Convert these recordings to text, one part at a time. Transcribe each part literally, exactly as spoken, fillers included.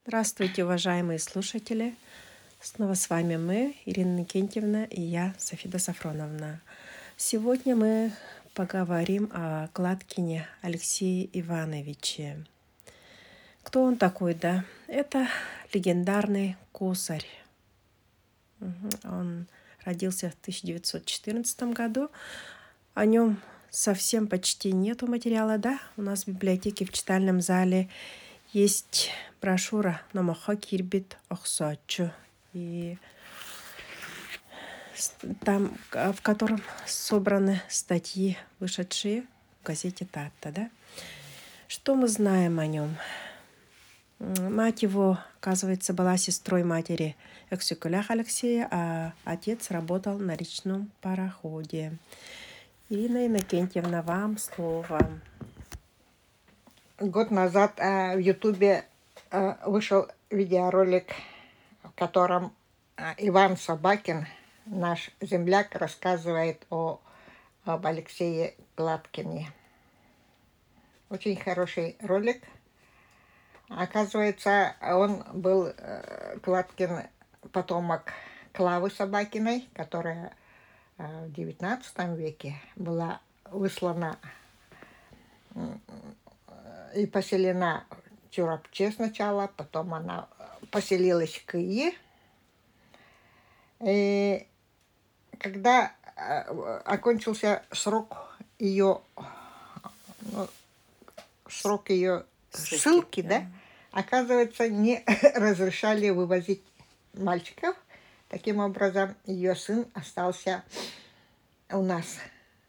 Здравствуйте, уважаемые слушатели! Снова с вами мы, Ирина Никентьевна, и я, Софида Сафроновна. Сегодня мы поговорим о Гладкине Алексее Ивановиче. Кто он такой, да? Это легендарный косарь. Он родился в тысяча девятьсот четырнадцатом году. О нем совсем почти нету материала, да? У нас в библиотеке, в читальном зале есть брошюра «Номоха кирбит охсачу», и там, в котором собраны статьи, вышедшие в газете «Татта», да? Что мы знаем о нем? Мать его, оказывается, была сестрой матери Эксюкулях Алексея, а отец работал на речном пароходе. Ирина Иннокентьевна, вам слово. Год назад э, в Ютубе э, вышел видеоролик, в котором э, Иван Собакин, наш земляк, рассказывает о, об Алексее Гладкине. Очень хороший ролик. Оказывается, он был, э, Гладкин, потомок Клавы Собакиной, которая э, в девятнадцатом веке была выслана и поселена в Чурапче сначала, потом она поселилась в Кыи. И когда окончился срок ее, ну, срок ее ссылки, ссылки да, да, оказывается, не разрешали вывозить мальчиков. Таким образом, ее сын остался у нас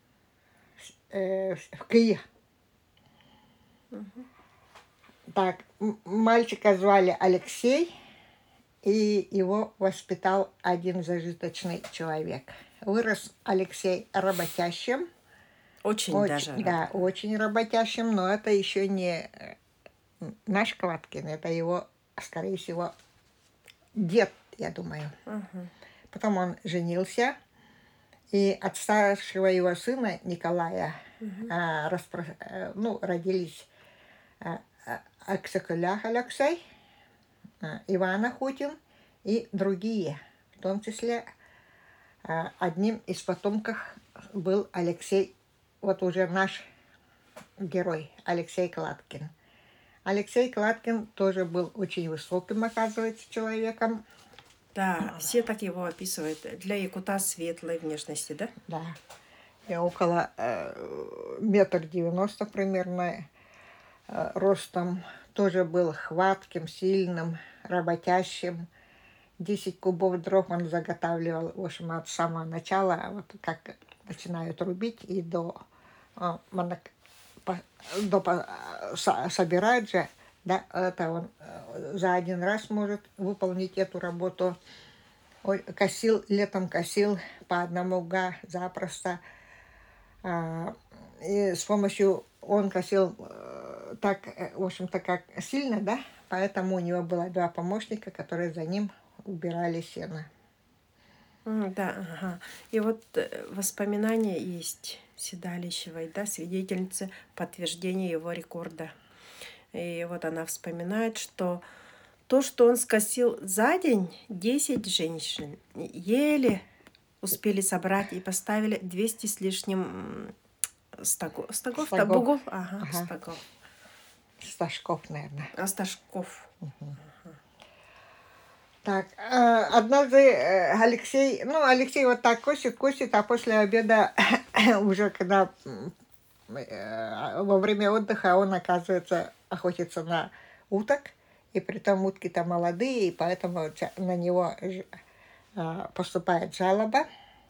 э, в Кыи. Угу. Так, мальчика звали Алексей, и его воспитал один зажиточный человек. Вырос Алексей работящим. Очень, очень даже. Да, работа. Очень работящим, но это еще не наш Гладкин, это его, скорее всего, дед, я думаю. Угу. Потом он женился, и от старшего его сына Николая угу. а, распро... ну, родились Эксюкулях Алексей, Иван Охотин и другие. В том числе одним из потомков был Алексей, вот уже наш герой, Алексей Гладкин. Алексей Гладкин тоже был очень высоким, оказывается, человеком. Да, все так его описывают. Для якута светлой внешности, да? Да. И около э, метр девяносто примерно э, ростом. Тоже был хватким, сильным, работящим. Десять кубов дров он заготавливал, в общем, от самого начала, вот как начинают рубить, и до, до собирать же, да, это он за один раз может выполнить эту работу. Он косил, летом косил по одному га запросто. И с помощью, он косил так, в общем-то, как сильно, да, поэтому у него было два помощника, которые за ним убирали сено. Да, ага. И вот воспоминания есть Седалищевой, да, свидетельницы подтверждения его рекорда. И вот она вспоминает, что то, что он скосил за день, десять женщин еле успели собрать и поставили двести с лишним стогов, стогов, да, бугов, ага, ага. стогов. Стажков, наверное. А стажков. Угу. Ага. Так, однажды Алексей, ну, Алексей вот так косит, косит, а после обеда, уже когда во время отдыха он, оказывается, охотится на уток, и притом утки-то молодые, и поэтому на него поступает жалоба.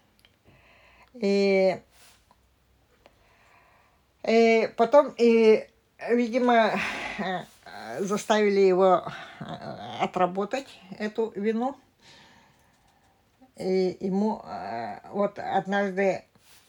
И, и потом, и, видимо, заставили его отработать эту вину. И ему вот однажды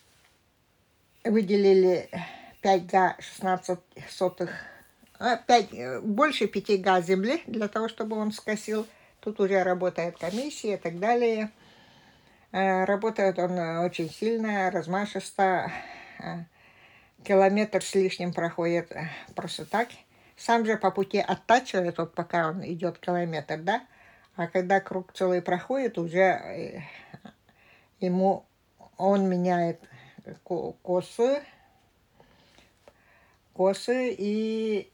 выделили пять га шестнадцать сотых, пять, больше пяти га земли для того, чтобы он скосил. Тут уже работает комиссия и так далее. Работает он очень сильно, размашисто. Километр с лишним проходит просто так. сам же по пути оттачивает, вот пока он идет километр, да? А когда круг целый проходит, уже э, ему он меняет ко- косы, косы и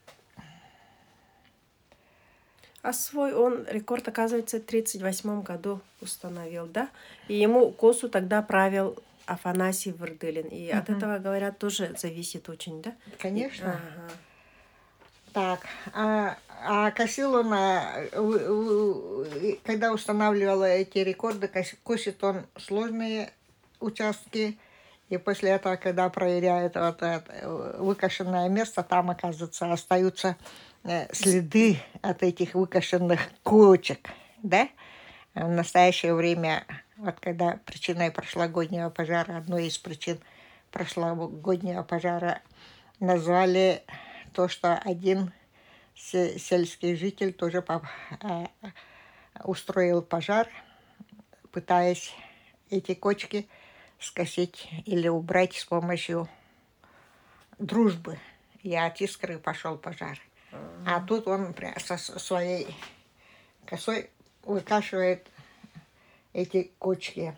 А свой он рекорд, оказывается, в тридцать восьмом году установил, да? И ему косу тогда правил Афанасий Вырдылин. И от Мгм. этого, говорят, тоже зависит очень, да? И- конечно. ага. Так, а, а косил он, а, у- у- и когда устанавливал эти рекорды, кос- косит он сложные участки, и после этого, когда проверяет вот это э, выкошенное место, там, оказывается, остаются э, следы от этих выкошенных кочек, да? А В настоящее время, вот когда причиной прошлогоднего пожара, одной из причин прошлогоднего пожара назвали то, что один се- сельский житель тоже по- э, устроил пожар, пытаясь эти кочки скосить или убрать с помощью дружбы. И от искры пошел пожар. А тут он пря- со с- своей косой выкашивает эти кочки.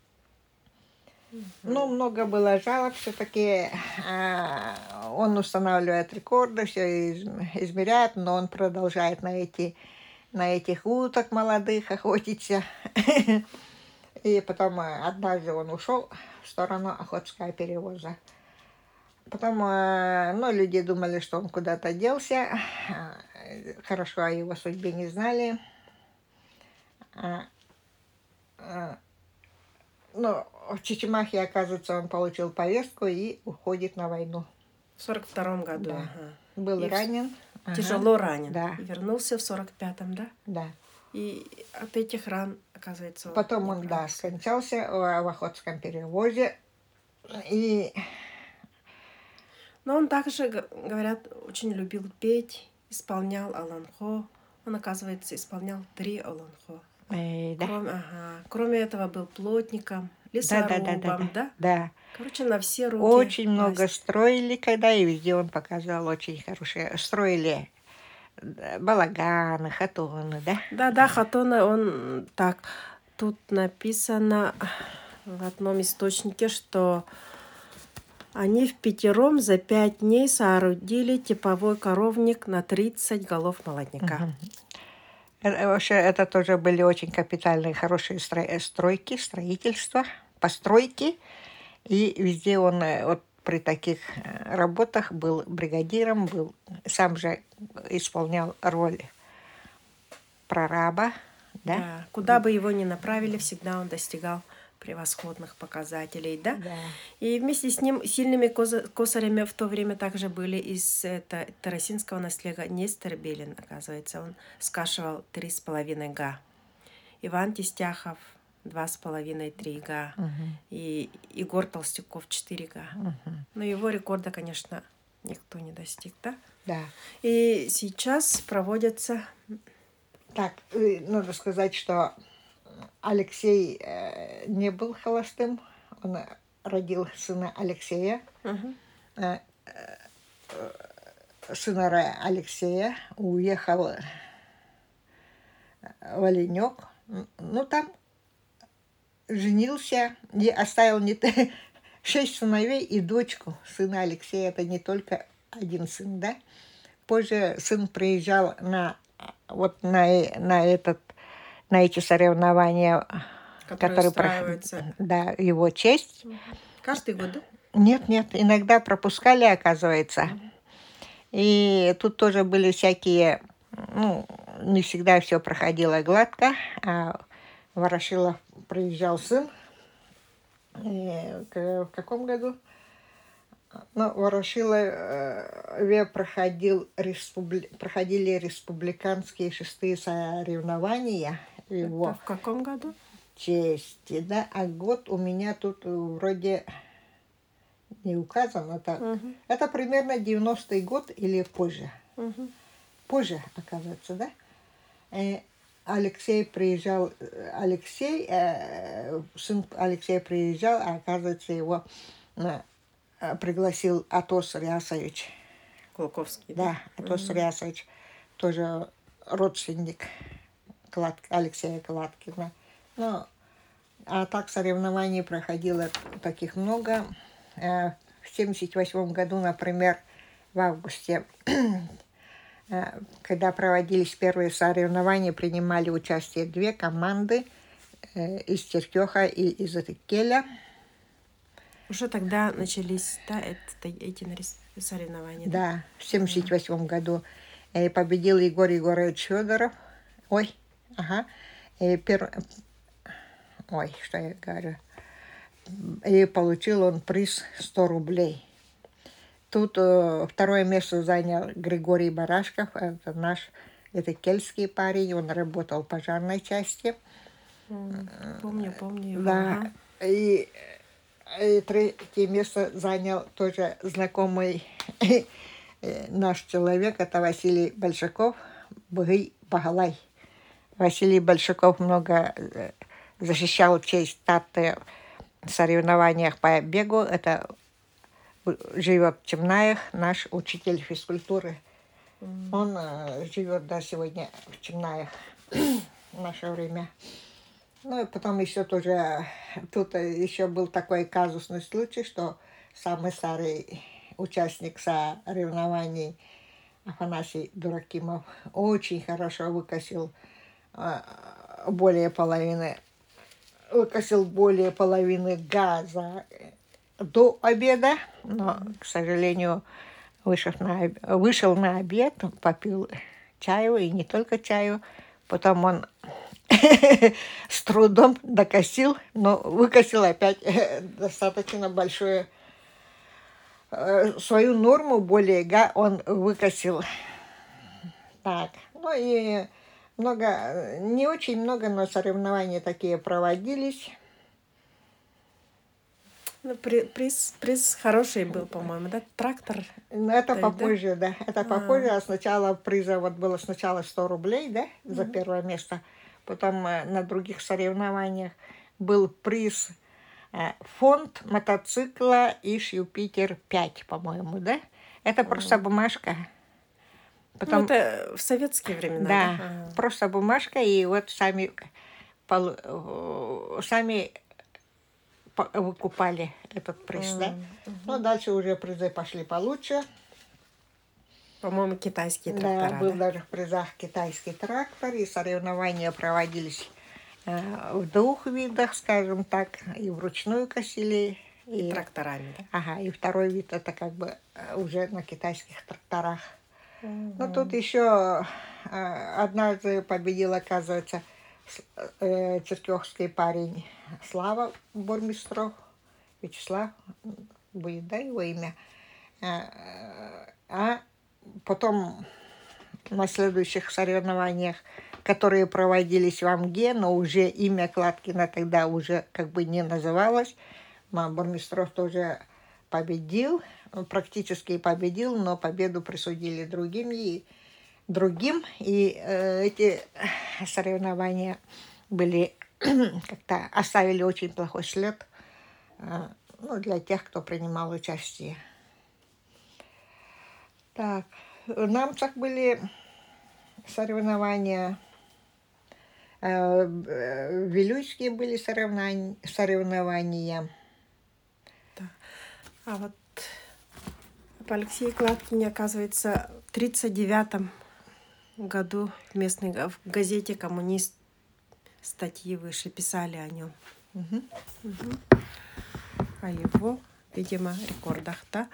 Ну, много было жалоб, все-таки он устанавливает рекорды, все измеряет, но он продолжает на, эти, на этих уток молодых охотиться. И потом э, однажды он ушел в сторону Охотского перевоза. Потом, э, ну, люди думали, что он куда-то делся. Э, Хорошо о его судьбе не знали. А, а, Ну, в Чечемахе, оказывается, он получил повестку и уходит на войну. В сорок втором году, Да. ага. Был И в- ранен. Ага. Тяжело ранен. Да, И вернулся в сорок пятом, да? да. И от этих ран, оказывается, он Потом не он, да, оправился. скончался э, в Охотском перевозе. И Но он также, г- говорят, очень любил петь, исполнял Аланхо. Он, оказывается, исполнял три Аланхо. э, да. Кроме, ага. Кроме этого был плотником, Да, да, да, да, лесорубом, да. да? Да. Короче, на все руки Очень много власть. строили, когда и везде он показал очень хорошие. Строили да, балаганы, хатоны, да? Да-да, Хатона, он так, тут написано в одном источнике, что они в пятером за пять дней соорудили типовой коровник на тридцать голов молодняка. Мгм. Э, Вообще, это тоже были очень капитальные, хорошие стро- э, стройки, строительства, постройки. И везде он э, вот при таких э, работах был бригадиром, был сам же исполнял роль прораба, да? Да, куда бы его ни направили, всегда он достигал превосходных показателей, да? Да. И вместе с ним сильными коза- косарями в то время также были из это, Тарасинского наследия Нестор Белин, оказывается. Он скашивал три с половиной га. Иван Тестяхов два с половиной три га. Мгм. И Егор Толстяков четыре га. Мгм. Но его рекорда, конечно, никто не достиг, да? Да. И сейчас проводятся... Так, э, надо сказать, что Алексей э, не был холостым. Он э, родил сына Алексея. Мгм. Э, Сына Ра- Алексея уехал э, в Оленек. М, Ну, там женился и оставил не т- шесть сыновей и дочку сына Алексея. Это не только один сын, да? Позже сын приезжал на вот на, э- на этот на эти соревнования, Которые которые про- устраиваются да, его честь. каждый год, да? Нет, нет, иногда пропускали, оказывается. И тут тоже были всякие, ну, не всегда все проходило гладко. А в Ворошилов приезжал сын. э, к- В каком году? Ну, в Ворошилове проходил республи- проходили республиканские шестые соревнования Это его в каком году? чести, да, а год у меня тут вроде не указан. Это, Мгм. это примерно девяностый год или позже. Мгм. Позже, оказывается, да? Э, Алексей приезжал, э, Алексей, э, сын Алексея приезжал, а оказывается, его э, э, пригласил Атос Рясович Клоковский, Да, да? Атос Мгм. Рясович, тоже родственник Клад... Алексея Кладкина. Ну, а так соревнований проходило таких много. Э, В семьдесят восьмом году, например, в августе, э, когда проводились первые соревнования, принимали участие две команды э, из Теркёха и из Икеля. Уже тогда начались, да, это, эти нарис- соревнования, да? Да, в семьдесят восьмом году э, победил Егор Егорович Федоров. Ой, ага. И пер... Ой, что я говорю. И получил он приз сто рублей. Тут э, второе место занял Григорий Барашков. Это наш, это кельтский парень. Он работал в пожарной части. М, Помню, помню его. Да. Ага. И, и третье место занял тоже знакомый наш человек. Это Василий Большаков, Быгый Багалай. Василий Большаков много э, защищал честь Таты в соревнованиях по бегу. Это живет в Чемнаях, наш учитель физкультуры. М. Он э, живет до сегодня в Чемнаях в наше время. Ну и потом еще тоже, тут еще был такой казусный случай, что самый старый участник соревнований Афанасий Дуракимов очень хорошо выкосил э, более половины, выкосил более половины газа до обеда, но, к сожалению, вышел на, вышел на обед, попил чаю, и не только чаю. Потом он с трудом докосил, но выкосил опять достаточно большую свою норму, более га он выкосил. Так, ну и много, не очень много, но соревнования такие проводились. Ну, при- приз, приз хороший был, по-моему, да? Трактор. Ну, это То есть, да? попозже, да. Это А. попозже, а сначала приза вот было сначала сто рублей, да, за первое место. Потом э, на других соревнованиях был приз э, фонд мотоцикла Иш Юпитер пять, по-моему, да. Это просто бумажка. Потом, Ну, это в советские времена, да, да? Ага. просто бумажка, и вот сами, полу- э, сами по- выкупали этот приз, да. М, Ну, дальше уже призы пошли получше. По-моему, китайские Да, трактора, был да? даже в призах китайский трактор, и соревнования проводились э, в двух видах, скажем так, и вручную косили. И И, тракторами, да? ага, и второй вид это как бы э, уже на китайских тракторах. Мгм. Ну, тут еще э, однажды победил, оказывается, с- э, черкёхский парень Слава Бурмистров, Вячеслав, будет, да, его имя. Э, А потом на следующих соревнованиях, которые проводились в Амге, но уже имя Кладкина тогда уже как бы не называлось. Бурмистров тоже победил, практически победил, но победу присудили другим. И, другим, и э, эти соревнования были как-то оставили очень плохой след э, ну, для тех, кто принимал участие. Так, в Намцах были соревнования, э, в Вилюйске были соревнования, соревнования. Да. А вот об Алексее Кладкине, оказывается, в тридцать девятом году в местной га- в газете «Коммунист» статьи вышли, писали о нем. Мгм. О его, видимо, рекордах, да?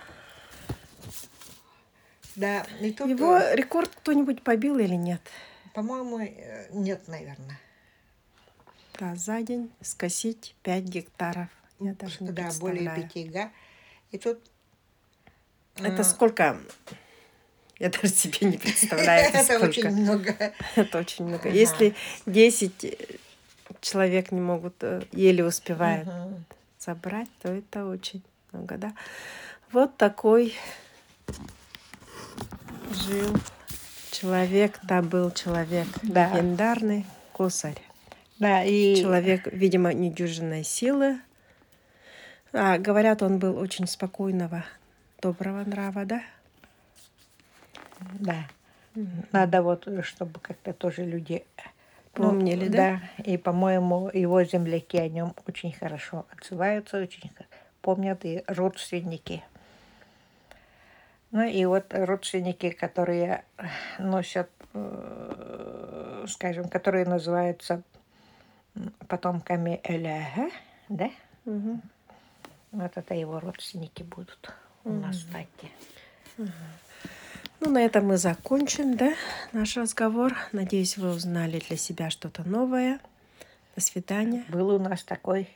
Да, и тут, Его э, рекорд кто-нибудь побил или нет? по-моему, э, нет, наверное. Да, за день скосить пять гектаров. Я даже не Да, более представляю. пяти, га. И тут Это э, сколько? Я даже себе не представляю, это это сколько. очень много. Это очень много. Ага. Если десять человек не могут, э, еле успевают Мгм. забрать, то это очень много, да? Вот такой жил человек, да, был человек. Да. Легендарный косарь. Да, и Человек, видимо, недюжинной силы. А, говорят, он был очень спокойного, доброго нрава, да? Да. Надо вот, чтобы как-то тоже люди помнили, ну, да? Да. И, по-моему, его земляки о нем очень хорошо отзываются, очень помнят, и родственники. Ну и вот родственники, которые носят, скажем, которые называются потомками Эляга, да? Угу. Вот это его родственники будут у нас в стате. Угу. Ну, на этом мы закончим, да, наш разговор. Надеюсь, вы узнали для себя что-то новое. До свидания. Был у нас такой...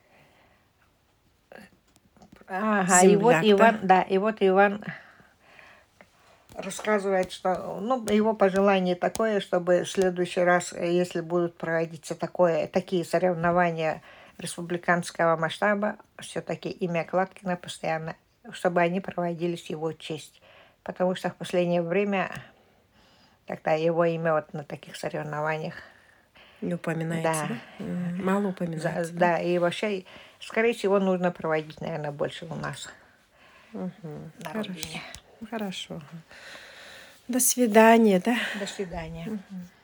Ага, Земляк, и вот Иван, да? да, и вот Иван рассказывает, что, ну, его пожелание такое, чтобы в следующий раз, если будут проводиться такое, такие соревнования республиканского масштаба, все-таки имя Кладкина постоянно, чтобы они проводились в его честь. Потому что в последнее время когда его имя вот на таких соревнованиях не упоминается, да? да? Мало упоминается. Да, да, и вообще, скорее всего, нужно проводить, наверное, больше у нас. Угу. На Хорошо. родине. Хорошо. До свидания, да? До свидания. Угу.